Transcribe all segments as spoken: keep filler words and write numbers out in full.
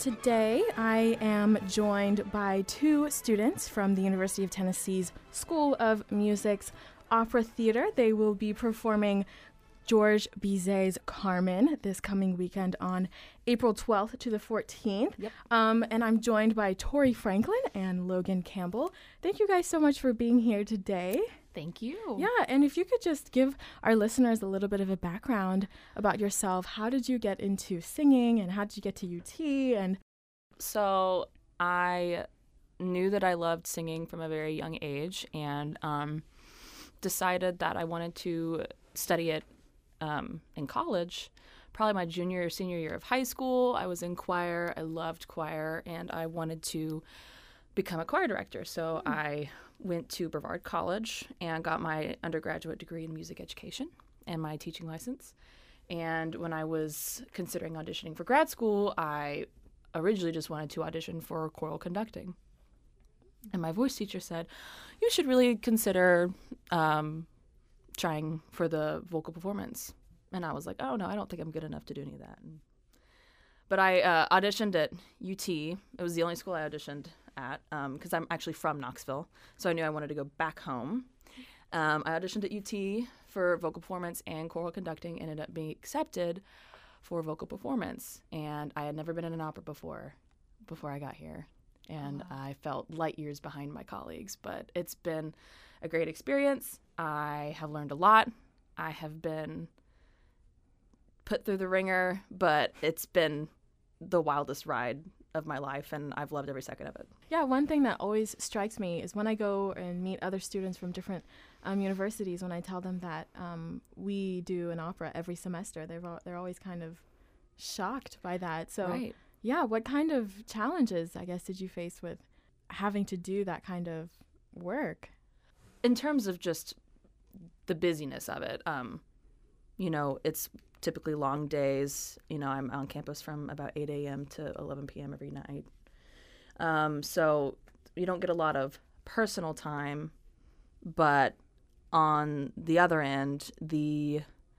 today I am joined by two students from the University of Tennessee's School of Music's Opera Theater. They will be performing Georges Bizet's Carmen this coming weekend on April twelfth to the fourteenth. Yep. Um, and I'm joined by Tori Franklin and Logan Campbell. Thank you guys so much for being here today. Thank you. Yeah, and if you could just give our listeners a little bit of a background about yourself. How did you get into singing, and how did you get to U T? And So I knew that I loved singing from a very young age, and um, decided that I wanted to study it um, in college. Probably my junior or senior year of high school. I was in choir. I loved choir, and I wanted to become a choir director. So mm. I went to Brevard College and got my undergraduate degree in music education and my teaching license. And when I was considering auditioning for grad school, I originally just wanted to audition for choral conducting. And my voice teacher said, you should really consider um, trying for the vocal performance. And I was like, oh, no, I don't think I'm good enough to do any of that. But I uh, auditioned at U T. It was the only school I auditioned at because um, I'm actually from Knoxville. So I knew I wanted to go back home. Um, I auditioned at U T for vocal performance and choral conducting, and ended up being accepted for vocal performance. And I had never been in an opera before, before I got here. And wow. I felt light years behind my colleagues. But it's been a great experience. I have learned a lot. I have been put through the ringer, but it's been the wildest ride of my life, and I've loved every second of it. Yeah, one thing that always strikes me is when I go and meet other students from different um, universities, when I tell them that um, we do an opera every semester, they're, they're always kind of shocked by that. So, right. yeah, what kind of challenges, I guess, did you face with having to do that kind of work? In terms of just the busyness of it, um, you know, it's typically long days. You know, I'm on campus from about eight a.m. to eleven p.m. every night. Um, so you don't get a lot of personal time, but on the other end, the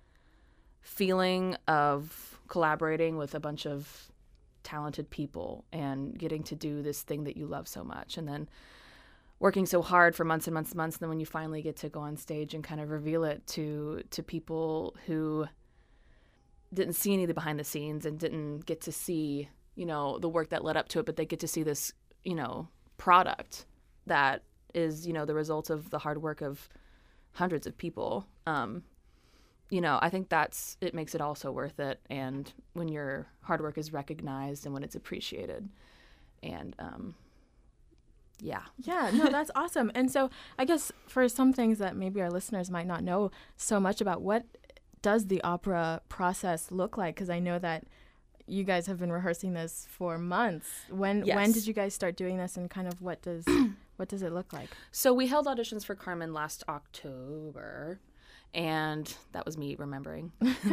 feeling of collaborating with a bunch of talented people and getting to do this thing that you love so much, and then working so hard for months and months and months, and then when you finally get to go on stage and kind of reveal it to to people who didn't see any of the behind the scenes and didn't get to see, you know, the work that led up to it, but they get to see this, you know, product that is, you know, the result of the hard work of hundreds of people. Um, you know, I think that's, it makes it also worth it. And when your hard work is recognized and when it's appreciated. And, um, yeah. Yeah, no, that's awesome. And so I guess for some things that maybe our listeners might not know so much about, what does the opera process look like? Because I know that you guys have been rehearsing this for months. When yes. when did you guys start doing this, and kind of what does what does it look like? So we held auditions for Carmen last October, and that was me remembering.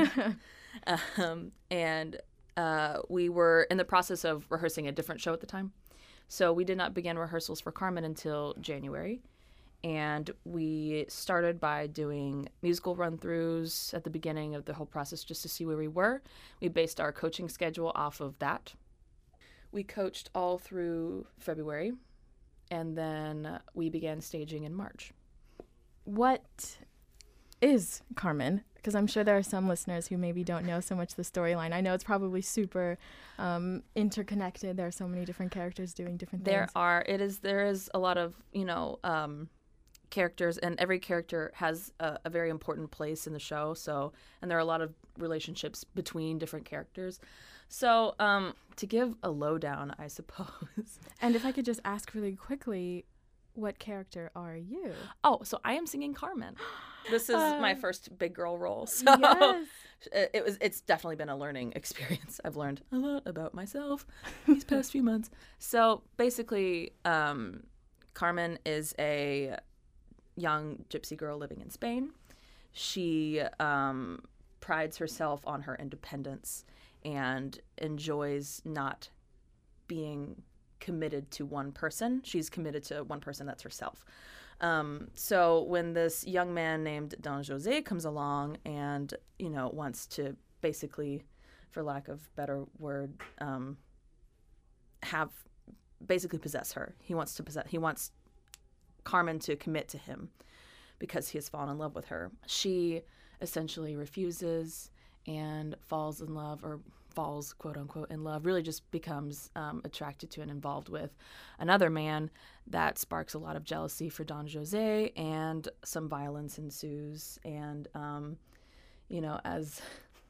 um, and uh, we were in the process of rehearsing a different show at the time. So we did not begin rehearsals for Carmen until January. And we started by doing musical run-throughs at the beginning of the whole process just to see where we were. We based our coaching schedule off of that. We coached all through February, and then we began staging in March. What is Carmen? Because I'm sure there are some listeners who maybe don't know so much the storyline. I know it's probably super um, interconnected. There are so many different characters doing different there things. There are. It is. There is a lot of, you know, um, characters, and every character has a, a very important place in the show. So, and there are a lot of relationships between different characters. So, um, to give a lowdown, I suppose. And if I could just ask really quickly, what character are you? Oh, so I am singing Carmen. This is uh, my first big girl role. So yes. it, it was. It's definitely been a learning experience. I've learned a lot about myself these past few months. So basically, um, Carmen is a young gypsy girl living in Spain. She um, prides herself on her independence and enjoys not being committed to one person. She's committed to one person, that's herself. Um, so when this young man named Don Jose comes along and, you know, wants to basically, for lack of better word, um, have basically possess her. He wants to possess. He wants Carmen to commit to him because he has fallen in love with her. She essentially refuses and falls in love, or falls, quote unquote, in love, really just becomes um, attracted to and involved with another man. That sparks a lot of jealousy for Don Jose, and some violence ensues. And, um, you know, as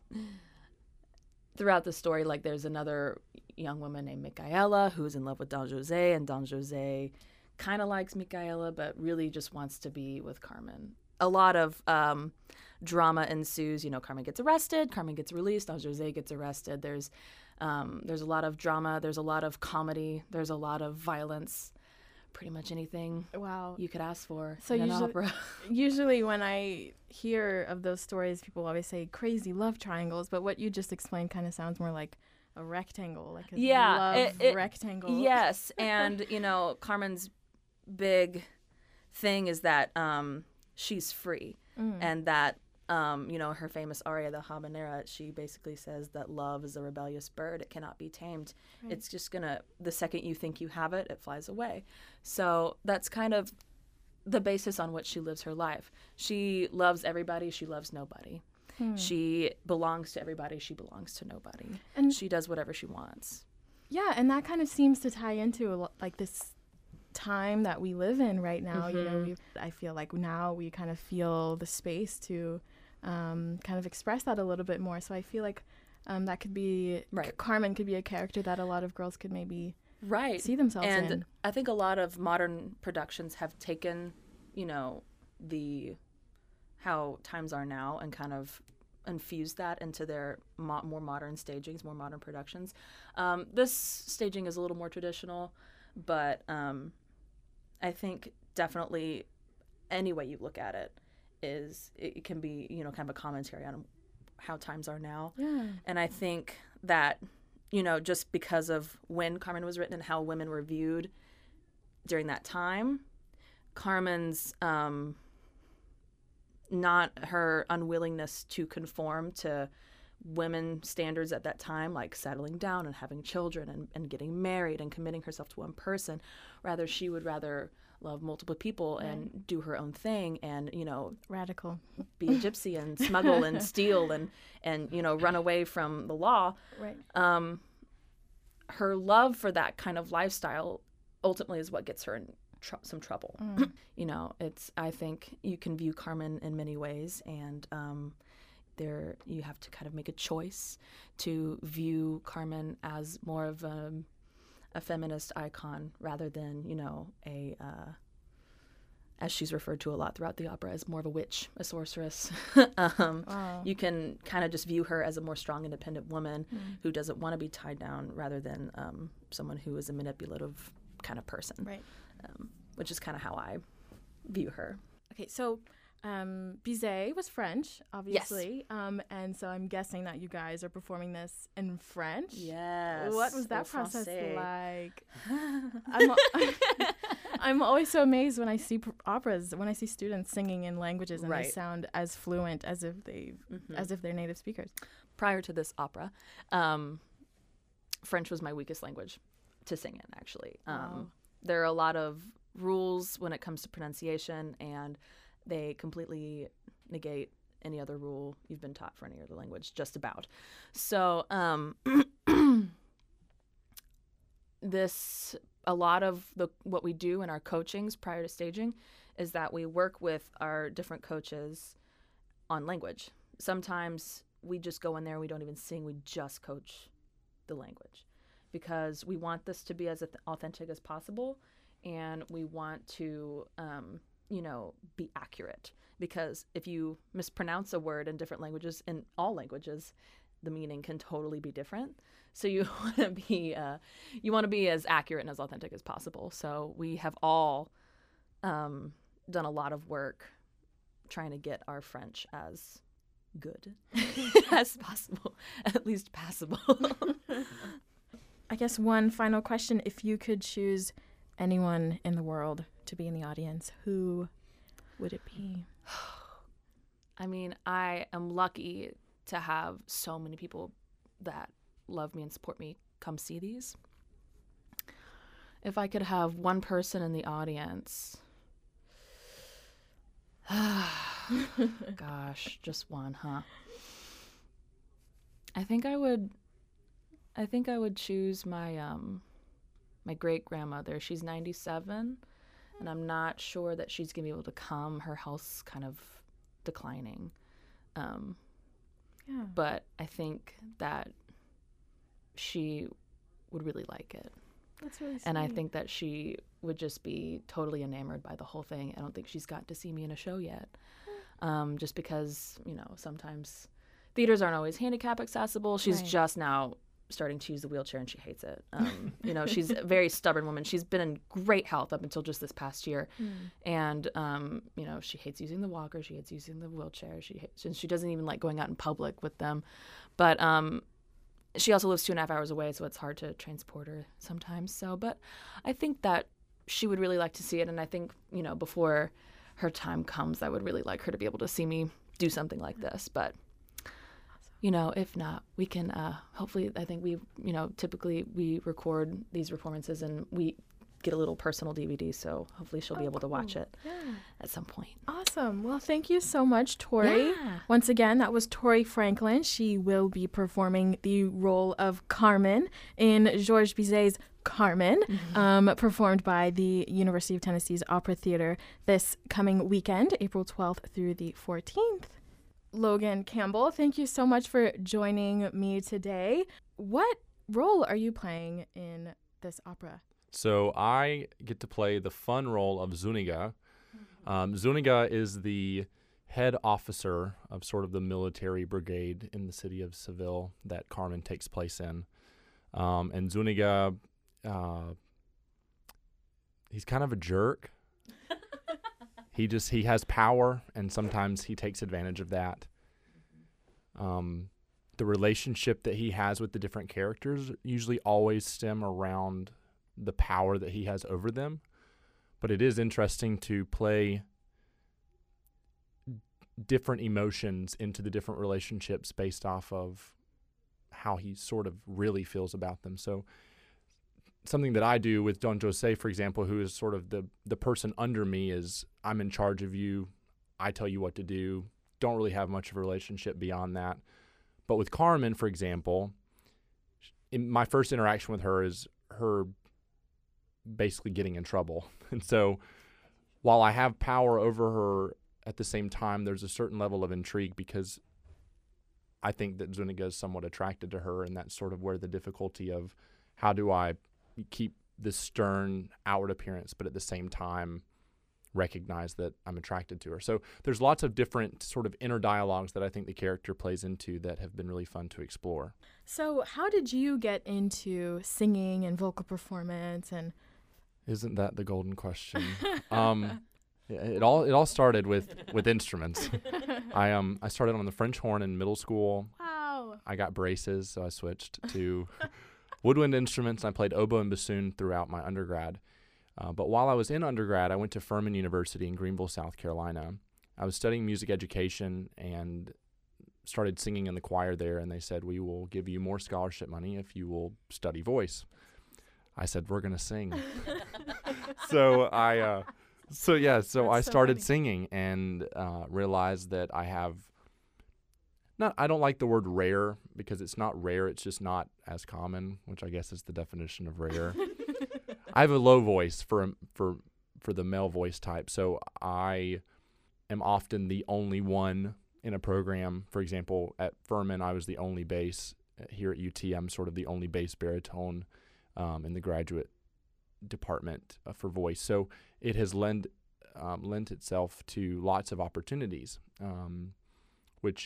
throughout the story, like, there's another young woman named Micaela who's in love with Don Jose, and Don Jose kind of likes Micaela, but really just wants to be with Carmen. A lot of um, drama ensues. You know, Carmen gets arrested, Carmen gets released, Don Jose gets arrested. There's um, there's a lot of drama. There's a lot of comedy. There's a lot of violence. Pretty much anything wow. you could ask for so in an usually, opera. Usually when I hear of those stories, people always say crazy love triangles, but what you just explained kind of sounds more like a rectangle, like a yeah, love it, it, rectangle. Yes, and, you know, Carmen's big thing is that um, she's free, mm. and that, um, you know, her famous aria, the Habanera, she basically says that love is a rebellious bird. It cannot be tamed. Right. It's just going to, the second you think you have it, it flies away. So that's kind of the basis on which she lives her life. She loves everybody. She loves nobody. Hmm. She belongs to everybody. She belongs to nobody. And she does whatever she wants. Yeah, and that kind of seems to tie into a lo- like this time that we live in right now. Mm-hmm. You know, we, I feel like now we kind of feel the space to um, kind of express that a little bit more. So I feel like um, that could be right. C- Carmen could be a character that a lot of girls could maybe right. see themselves and in. And I think a lot of modern productions have taken, you know, the how times are now and kind of infused that into their mo- more modern stagings, more modern productions. Um, this staging is a little more traditional, but um, I think definitely any way you look at it is it, it can be, you know, kind of a commentary on how times are now. Yeah. And I think that, you know, just because of when Carmen was written and how women were viewed during that time, Carmen's um, not her unwillingness to conform to women standards at that time, like settling down and having children and, and getting married and committing herself to one person. Rather, she would rather love multiple people right. and do her own thing and, you know, radical, be a gypsy and smuggle and steal and, and, you know, run away from the law. Right. Um, her love for that kind of lifestyle ultimately is what gets her in tr- some trouble. Mm. You know, it's, I think you can view Carmen in many ways, and um, there you have to kind of make a choice to view Carmen as more of a, a feminist icon rather than, you know, a, uh, as she's referred to a lot throughout the opera, as more of a witch, a sorceress. um, wow. You can kind of just view her as a more strong, independent woman mm. who doesn't want to be tied down rather than um, someone who is a manipulative kind of person, right? Um, which is kind of how I view her. Okay, so um, Bizet was French, obviously, yes. um, and so I'm guessing that you guys are performing this in French. Yes. What was that process like? I'm, I'm always so amazed when I see pr- operas, when I see students singing in languages and right. they sound as fluent as if they, mm-hmm. as if they're native speakers. Prior to this opera, um, French was my weakest language to sing in. Actually, um, wow. There are a lot of rules when it comes to pronunciation, and they completely negate any other rule you've been taught for any other language, just about. So um, this, a lot of the what we do in our coachings prior to staging is that we work with our different coaches on language. Sometimes we just go in there and we don't even sing, we just coach the language because we want this to be as authentic as possible, and we want to um, you know, be accurate, because if you mispronounce a word in different languages, in all languages, the meaning can totally be different. So you want to be uh, you want to be as accurate and as authentic as possible. So we have all um, done a lot of work trying to get our French as good as possible, at least passable. I guess one final question: if you could choose anyone in the world to be in the audience, who would it be? I mean, I am lucky to have so many people that love me and support me come see these. If I could have one person in the audience, gosh, just one, huh? I think I would, I think I would choose my um, my great grandmother. She's ninety-seven, and I'm not sure that she's gonna be able to come. Her health's kind of declining, um, Yeah. but I think that she would really like it. That's really sweet. And I think that she would just be totally enamored by the whole thing. I don't think she's got to see me in a show yet. Um, just because, you know, sometimes theaters aren't always handicap accessible. She's Right. just now starting to use the wheelchair and she hates it. Um, you know, she's a very stubborn woman. She's been in great health up until just this past year. Mm. And, um, you know, she hates using the walker. She hates using the wheelchair. She hates, and she doesn't even like going out in public with them. But, um, she also lives two and a half hours away, so it's hard to transport her sometimes. So, but I think that she would really like to see it. And I think, you know, before her time comes, I would really like her to be able to see me do something like this. But, you know, if not, we can, uh, hopefully, I think we, you know, typically we record these performances and we get a little personal D V D. So hopefully she'll be Oh, able to watch cool. it Yeah. at some point. Awesome. Well, thank you so much, Tori. Yeah. Once again, that was Tori Franklin. She will be performing the role of Carmen in Georges Bizet's Carmen, Mm-hmm. um, performed by the University of Tennessee's Opera Theater this coming weekend, April twelfth through the fourteenth. Logan Campbell, thank you so much for joining me today. What role are you playing in this opera? So I get to play the fun role of Zuniga. Um, Zuniga is the head officer of sort of the military brigade in the city of Seville that Carmen takes place in. Um, and Zuniga, uh, he's kind of a jerk. he just, he has power, and sometimes he takes advantage of that. Um, the relationship that he has with the different characters usually always stem around the power that he has over them. But it is interesting to play different emotions into the different relationships based off of how he sort of really feels about them. So something that I do with Don Jose, for example, who is sort of the, the person under me, is I'm in charge of you. I tell you what to do. Don't really have much of a relationship beyond that. But with Carmen, for example, in my first interaction with her is her basically getting in trouble. And so while I have power over her, at the same time, there's a certain level of intrigue because I think that Zuniga is somewhat attracted to her, and that's sort of where the difficulty of how do I keep this stern outward appearance, but at the same time recognize that I'm attracted to her. So there's lots of different sort of inner dialogues that I think the character plays into that have been really fun to explore. So how did you get into singing and vocal performance? And Isn't that the golden question? um, it all it all started with, with instruments. I um I started on the French horn in middle school. wow. I got braces, so I switched to woodwind instruments. And I played oboe and bassoon throughout my undergrad. Uh, but while I was in undergrad, I went to Furman University in Greenville, South Carolina. I was studying music education and started singing in the choir there, and they said, we will give you more scholarship money if you will study voice. I said, we're going to sing. so I, uh, so yeah, so That's I so started funny. singing and uh, realized that I have, not, I don't like the word rare because it's not rare, it's just not as common, which I guess is the definition of rare. I have a low voice for for for the male voice type, so I am often the only one in a program. For example, at Furman, I was the only bass. Here at U T, I'm sort of the only bass baritone um, in the graduate department uh, for voice. So it has lend um, lent itself to lots of opportunities, um, which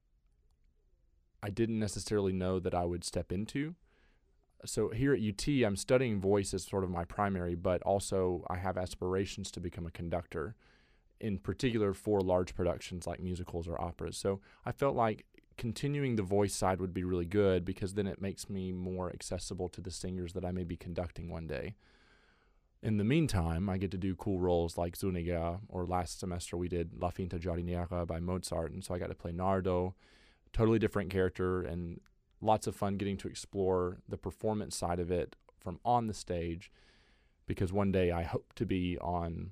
I didn't necessarily know that I would step into. So here at U T, I'm studying voice as sort of my primary, but also I have aspirations to become a conductor, in particular for large productions like musicals or operas. So I felt like continuing the voice side would be really good because then it makes me more accessible to the singers that I may be conducting one day. In the meantime, I get to do cool roles like Zuniga, or last semester we did La Finta Giardiniera by Mozart, and so I got to play Nardo, totally different character, and lots of fun getting to explore the performance side of it from on the stage. because one day I hope to be on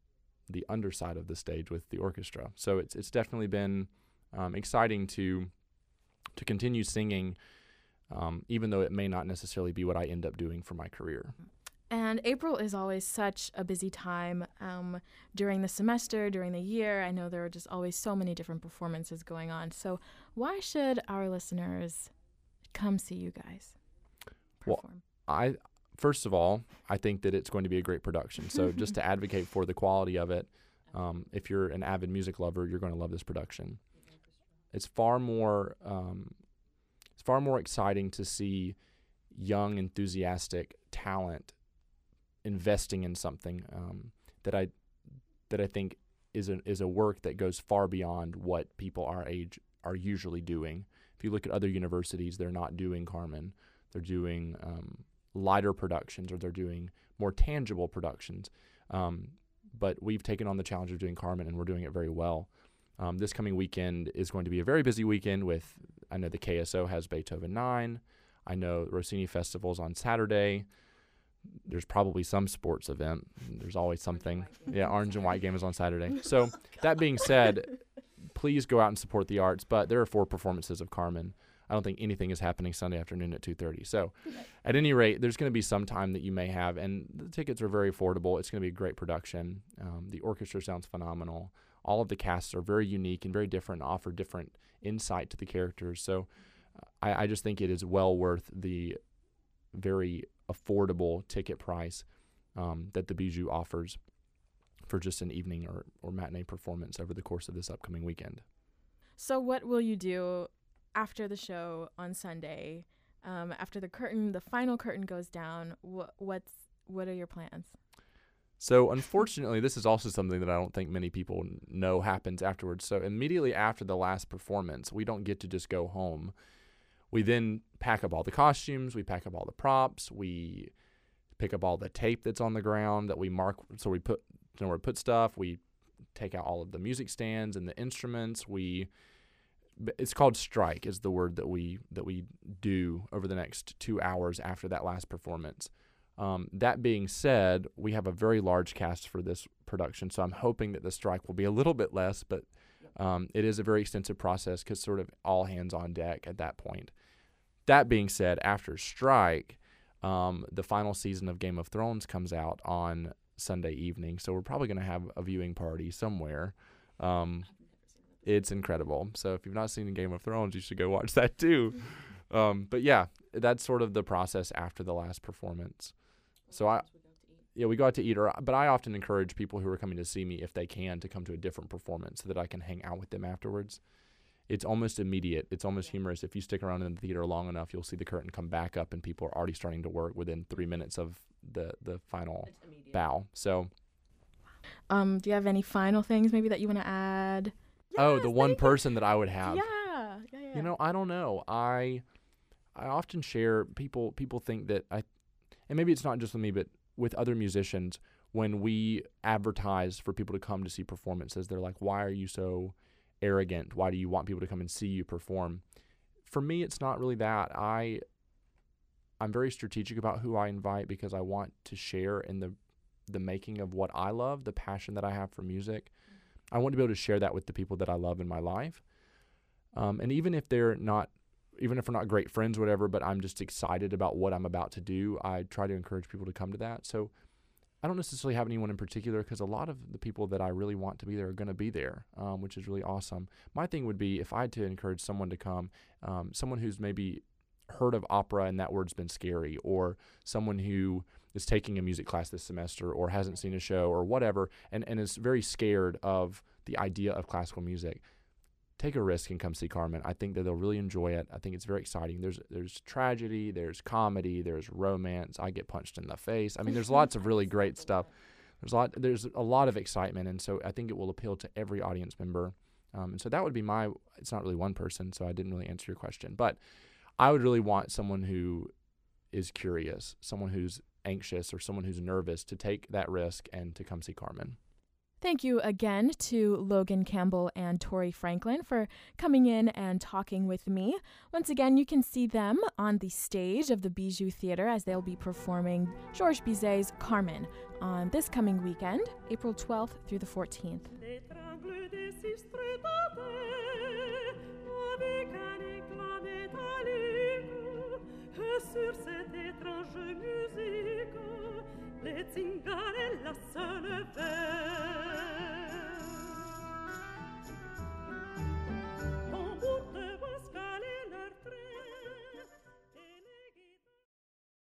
the underside of the stage with the orchestra. So it's it's definitely been um, exciting to to continue singing, um, even though it may not necessarily be what I end up doing for my career. And April is always such a busy time um, during the semester, during the year. I know there are just always so many different performances going on. So why should our listeners come see you guys perform? Well, I first of all, I think that it's going to be a great production. So just to advocate for the quality of it, um, if you're an avid music lover, you're going to love this production. It's far more, um, it's far more exciting to see young, enthusiastic talent investing in something um, that I that I think is a is a work that goes far beyond what people our age are usually doing. If you look at other universities, they're not doing Carmen. They're doing um, lighter productions, or they're doing more tangible productions. Um, but we've taken on the challenge of doing Carmen, and we're doing it very well. Um, this coming weekend is going to be a very busy weekend with, I know the K S O has Beethoven nine. I know Rossini Festival's on Saturday. There's probably some sports event. There's always something. Yeah, Orange and White game is on Saturday. So that being said, please go out and support the arts. But there are four performances of Carmen. I don't think anything is happening Sunday afternoon at two thirty. So at any rate, there's going to be some time that you may have. And the tickets are very affordable. It's going to be a great production. Um, the orchestra sounds phenomenal. All of the casts are very unique and very different and offer different insight to the characters. So uh, I, I just think it is well worth the very affordable ticket price um, that the Bijou offers for just an evening or, or matinee performance over the course of this upcoming weekend. So what will you do after the show on Sunday? Um, after the curtain, the final curtain goes down, wh- what's what are your plans? So unfortunately, this is also something that I don't think many people know happens afterwards. So immediately after the last performance, we don't get to just go home. We then pack up all the costumes, we pack up all the props, we pick up all the tape that's on the ground that we mark. So we put, you know, where we put stuff. We take out all of the music stands and the instruments. We, it's called strike is the word that we that we do over the next two hours after that last performance. Um, that being said, we have a very large cast for this production, so I'm hoping that the strike will be a little bit less, but um, it is a very extensive process because sort of all hands on deck at that point. That being said, after strike, um, the final season of Game of Thrones comes out on Sunday evening, so we're probably going to have a viewing party somewhere. Um, it's incredible. So if you've not seen Game of Thrones, you should go watch that too. Um, but yeah, that's sort of the process after the last performance. So I, yeah, we go out to eat, or but I often encourage people who are coming to see me, if they can, to come to a different performance so that I can hang out with them afterwards. It's almost immediate. It's almost humorous. If you stick around in the theater long enough, you'll see the curtain come back up and people are already starting to work within three minutes of the, the final bow. So, um, do you have any final things maybe that you want to add? oh, Yes, the one there you go. person that I would have. Yeah, yeah, yeah. You know, I don't know. I I often share, people people think that I, and maybe it's not just with me, but with other musicians, when we advertise for people to come to see performances, they're like, why are you so arrogant? Why do you want people to come and see you perform? For me, it's not really that. I, I'm very strategic about who I invite because I want to share in the, the making of what I love, the passion that I have for music. I want to be able to share that with the people that I love in my life. Um, and even if they're not, even if we're not great friends, whatever, but I'm just excited about what I'm about to do, I try to encourage people to come to that. So I don't necessarily have anyone in particular because a lot of the people that I really want to be there are going to be there, um, which is really awesome. My thing would be if I had to encourage someone to come, um, someone who's maybe heard of opera and that word's been scary, or someone who is taking a music class this semester or hasn't seen a show or whatever, and, and is very scared of the idea of classical music. Take a risk and come see Carmen. I think that they'll really enjoy it. I think it's very exciting. There's there's tragedy, there's comedy, there's romance. I get punched in the face. I mean, there's lots of really great stuff. There's a lot there's a lot of excitement, and so I think it will appeal to every audience member. Um, and so that would be my, it's not really one person, so I didn't really answer your question. But I would really want someone who is curious, someone who's anxious, or someone who's nervous to take that risk and to come see Carmen. Thank you again to Logan Campbell and Tori Franklin for coming in and talking with me. Once again, you can see them on the stage of the Bijou Theater as they'll be performing Georges Bizet's Carmen on this coming weekend, April twelfth through the fourteenth. Les zingare la seule